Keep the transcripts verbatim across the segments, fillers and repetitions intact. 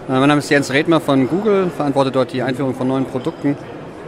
Mein Name ist Jens Redmer von Google, verantworte dort die Einführung von neuen Produkten.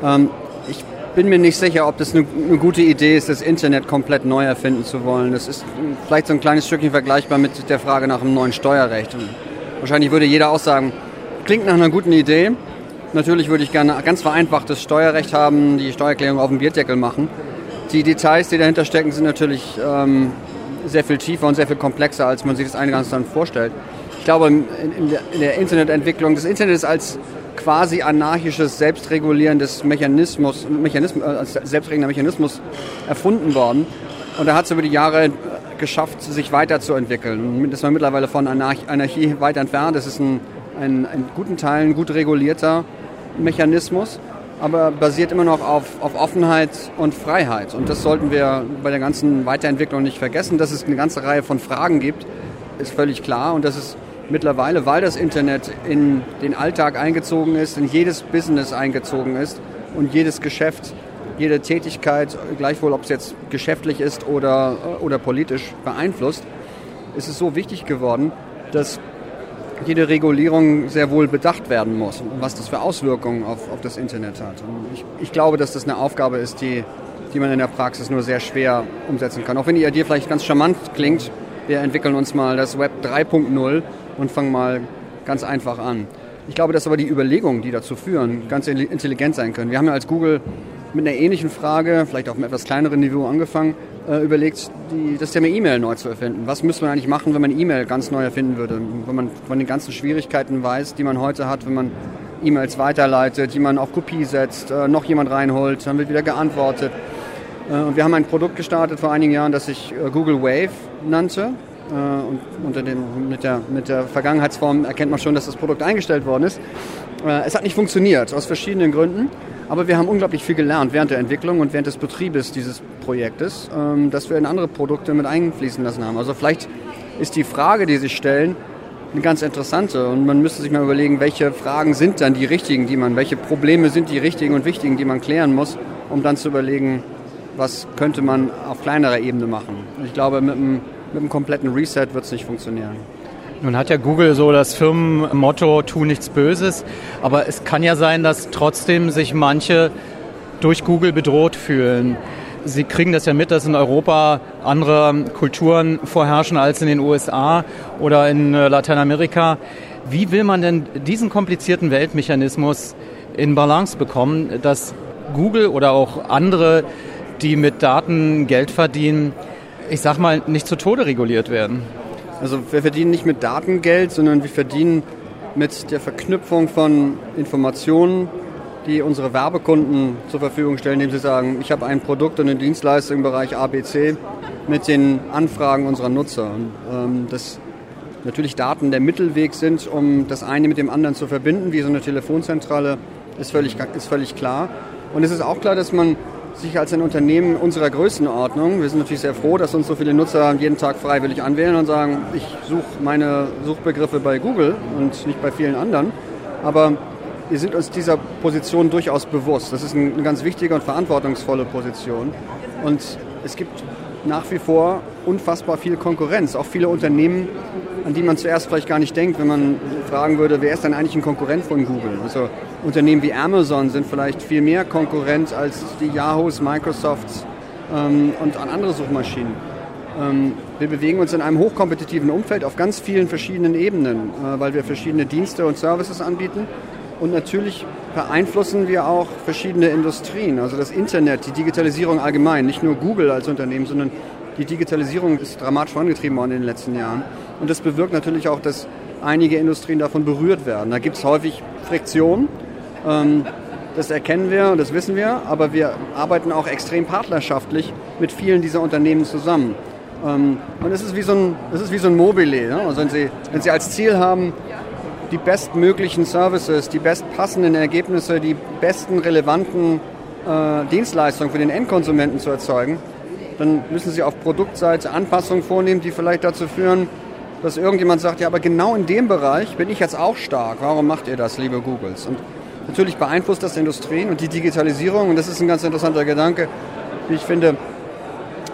Ich bin mir nicht sicher, ob das eine, eine gute Idee ist, das Internet komplett neu erfinden zu wollen. Das ist vielleicht so ein kleines Stückchen vergleichbar mit der Frage nach einem neuen Steuerrecht. Und wahrscheinlich würde jeder auch sagen, klingt nach einer guten Idee. Natürlich würde ich gerne ein ganz vereinfachtes Steuerrecht haben, die Steuererklärung auf dem Bierdeckel machen. Die Details, die dahinter stecken, sind natürlich ähm, sehr viel tiefer und sehr viel komplexer, als man sich das eingangs dann vorstellt. Ich glaube, in, in, der, in der Internetentwicklung, das Internet ist als quasi anarchisches, selbstregulierendes Mechanismus, Mechanismus, als selbstregulierender Mechanismus erfunden worden. Und er hat es über die Jahre geschafft, sich weiterzuentwickeln. Und ist man mittlerweile von Anarch- Anarchie weit entfernt. Das ist ein, ein, in guten Teilen gut regulierter Mechanismus, aber basiert immer noch auf, auf Offenheit und Freiheit. Und das sollten wir bei der ganzen Weiterentwicklung nicht vergessen. Dass es eine ganze Reihe von Fragen gibt, ist völlig klar. Und dass es mittlerweile, weil das Internet in den Alltag eingezogen ist, in jedes Business eingezogen ist und jedes Geschäft, jede Tätigkeit, gleichwohl ob es jetzt geschäftlich ist oder, oder politisch beeinflusst, ist es so wichtig geworden, dass jede Regulierung sehr wohl bedacht werden muss, was das für Auswirkungen auf, auf das Internet hat. Und ich, ich glaube, dass das eine Aufgabe ist, die, die man in der Praxis nur sehr schwer umsetzen kann. Auch wenn die Idee vielleicht ganz charmant klingt, wir entwickeln uns mal das Web drei Punkt null und fangen mal ganz einfach an. Ich glaube, dass aber die Überlegungen, die dazu führen, ganz intelligent sein können. Wir haben ja als Google mit einer ähnlichen Frage, vielleicht auf einem etwas kleineren Niveau angefangen, äh, überlegt, die, das Thema E-Mail neu zu erfinden. Was müsste man eigentlich machen, wenn man E-Mail ganz neu erfinden würde? Wenn man von den ganzen Schwierigkeiten weiß, die man heute hat, wenn man E-Mails weiterleitet, die man auf Kopie setzt, äh, noch jemand reinholt, dann wird wieder geantwortet. Äh, und wir haben ein Produkt gestartet vor einigen Jahren, das sich äh, Google Wave nannte. Äh, und unter dem, mit, der, mit der Vergangenheitsform erkennt man schon, dass das Produkt eingestellt worden ist. Äh, es hat nicht funktioniert, aus verschiedenen Gründen. Aber wir haben unglaublich viel gelernt während der Entwicklung und während des Betriebes dieses Projektes, ähm, dass wir in andere Produkte mit einfließen lassen haben. Also vielleicht ist die Frage, die sich stellen, eine ganz interessante. Und man müsste sich mal überlegen, welche Fragen sind dann die richtigen, die man, welche Probleme sind die richtigen und wichtigen, die man klären muss, um dann zu überlegen, was könnte man auf kleinerer Ebene machen. Ich glaube, mit einem, mit einem kompletten Reset wird es nicht funktionieren. Nun hat ja Google so das Firmenmotto, tu nichts Böses, aber es kann ja sein, dass trotzdem sich manche durch Google bedroht fühlen. Sie kriegen das ja mit, dass in Europa andere Kulturen vorherrschen als in den U S A oder in Lateinamerika. Wie will man denn diesen komplizierten Weltmechanismus in Balance bekommen, dass Google oder auch andere, die mit Daten Geld verdienen, ich sag mal, nicht zu Tode reguliert werden? Also wir verdienen nicht mit Daten Geld, sondern wir verdienen mit der Verknüpfung von Informationen, die unsere Werbekunden zur Verfügung stellen, indem sie sagen, ich habe ein Produkt und eine Dienstleistung im Bereich A B C mit den Anfragen unserer Nutzer. Und, ähm, dass natürlich Daten der Mittelweg sind, um das eine mit dem anderen zu verbinden, wie so eine Telefonzentrale, ist völlig, ist völlig klar. Und es ist auch klar, dass man sich als ein Unternehmen unserer Größenordnung, wir sind natürlich sehr froh, dass uns so viele Nutzer jeden Tag freiwillig anwählen und sagen, ich suche meine Suchbegriffe bei Google und nicht bei vielen anderen, aber wir sind uns dieser Position durchaus bewusst. Das ist eine ganz wichtige und verantwortungsvolle Position und es gibt nach wie vor unfassbar viel Konkurrenz, auch viele Unternehmen, an die man zuerst vielleicht gar nicht denkt, wenn man fragen würde, wer ist denn eigentlich ein Konkurrent von Google? Also Unternehmen wie Amazon sind vielleicht viel mehr Konkurrent als die Yahoos, Microsofts ähm, und an andere Suchmaschinen. Ähm, wir bewegen uns in einem hochkompetitiven Umfeld auf ganz vielen verschiedenen Ebenen, äh, weil wir verschiedene Dienste und Services anbieten. Und natürlich beeinflussen wir auch verschiedene Industrien, also das Internet, die Digitalisierung allgemein, nicht nur Google als Unternehmen, sondern die Digitalisierung ist dramatisch vorangetrieben worden in den letzten Jahren. Und das bewirkt natürlich auch, dass einige Industrien davon berührt werden. Da gibt es häufig Friktion, ähm, das erkennen wir und das wissen wir, aber wir arbeiten auch extrem partnerschaftlich mit vielen dieser Unternehmen zusammen. Ähm, und es ist wie so ein, es ist wie so ein Mobile. Ne? Also wenn Sie, wenn Sie als Ziel haben, die bestmöglichen Services, die bestpassenden Ergebnisse, die besten relevanten äh, Dienstleistungen für den Endkonsumenten zu erzeugen, dann müssen Sie auf Produktseite Anpassungen vornehmen, die vielleicht dazu führen, dass irgendjemand sagt, ja, aber genau in dem Bereich bin ich jetzt auch stark. Warum macht ihr das, liebe Googles? Und natürlich beeinflusst das Industrien und die Digitalisierung. Und das ist ein ganz interessanter Gedanke, wie ich finde.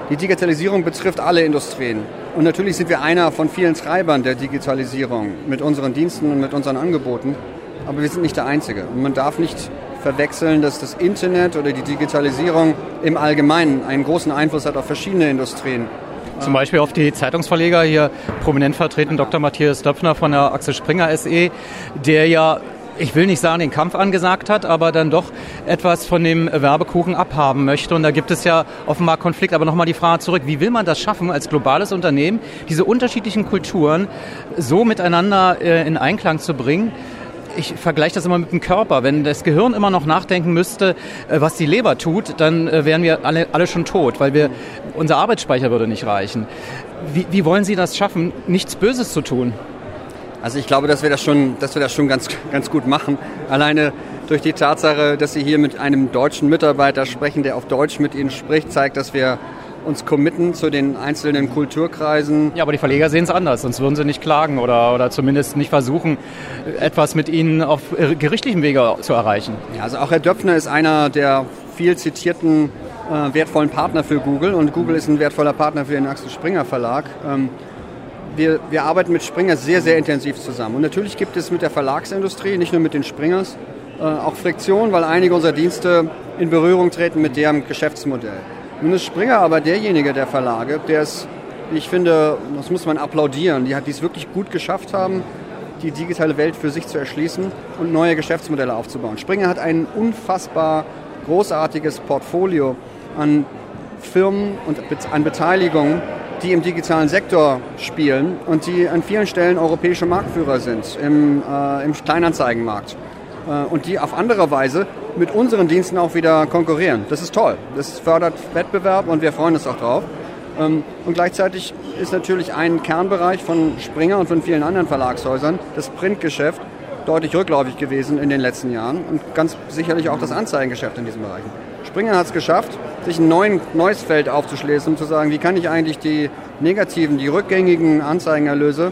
Die Digitalisierung betrifft alle Industrien. Und natürlich sind wir einer von vielen Treibern der Digitalisierung mit unseren Diensten und mit unseren Angeboten. Aber wir sind nicht der Einzige. Und man darf nicht verwechseln, dass das Internet oder die Digitalisierung im Allgemeinen einen großen Einfluss hat auf verschiedene Industrien. Zum Beispiel auf die Zeitungsverleger, hier prominent vertreten Doktor Matthias Döpfner von der Axel Springer S E, der ja, ich will nicht sagen, den Kampf angesagt hat, aber dann doch etwas von dem Werbekuchen abhaben möchte. Und da gibt es ja offenbar Konflikt. Aber nochmal die Frage zurück, wie will man das schaffen, als globales Unternehmen diese unterschiedlichen Kulturen so miteinander äh, in Einklang zu bringen? Ich vergleiche das immer mit dem Körper. Wenn das Gehirn immer noch nachdenken müsste, was die Leber tut, dann wären wir alle, alle schon tot, weil wir, unser Arbeitsspeicher würde nicht reichen. Wie, wie wollen Sie das schaffen, nichts Böses zu tun? Also ich glaube, dass wir das schon, dass wir das schon ganz, ganz gut machen. Alleine durch die Tatsache, dass Sie hier mit einem deutschen Mitarbeiter sprechen, der auf Deutsch mit Ihnen spricht, zeigt, dass wir uns committen zu den einzelnen Kulturkreisen. Ja, aber die Verleger sehen es anders, sonst würden sie nicht klagen oder, oder zumindest nicht versuchen, etwas mit ihnen auf gerichtlichem Wege zu erreichen. Ja, also auch Herr Döpfner ist einer der viel zitierten äh, wertvollen Partner für Google und Google ist ein wertvoller Partner für den Axel Springer Verlag. Ähm, wir, wir arbeiten mit Springer sehr, sehr intensiv zusammen. Und natürlich gibt es mit der Verlagsindustrie, nicht nur mit den Springers, äh, auch Friktion, weil einige unserer Dienste in Berührung treten mit deren Geschäftsmodell. Nun ist Springer aber derjenige der Verlage, der es, ich finde, das muss man applaudieren, die hat dies wirklich gut geschafft haben, die digitale Welt für sich zu erschließen und neue Geschäftsmodelle aufzubauen. Springer hat ein unfassbar großartiges Portfolio an Firmen und an Beteiligungen, die im digitalen Sektor spielen und die an vielen Stellen europäische Marktführer sind im, äh, im Kleinanzeigenmarkt. Und die auf andere Weise mit unseren Diensten auch wieder konkurrieren. Das ist toll. Das fördert Wettbewerb und wir freuen uns auch drauf. Und gleichzeitig ist natürlich ein Kernbereich von Springer und von vielen anderen Verlagshäusern das Printgeschäft deutlich rückläufig gewesen in den letzten Jahren und ganz sicherlich auch das Anzeigengeschäft in diesen Bereichen. Springer hat es geschafft, sich ein neuen, neues Feld aufzuschließen, um zu sagen, wie kann ich eigentlich die negativen, die rückgängigen Anzeigenerlöse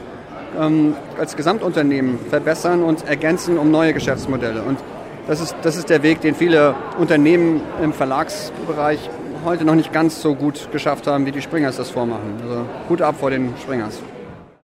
als Gesamtunternehmen verbessern und ergänzen um neue Geschäftsmodelle. Und das ist, das ist der Weg, den viele Unternehmen im Verlagsbereich heute noch nicht ganz so gut geschafft haben, wie die Springers das vormachen. Also Hut ab vor den Springers.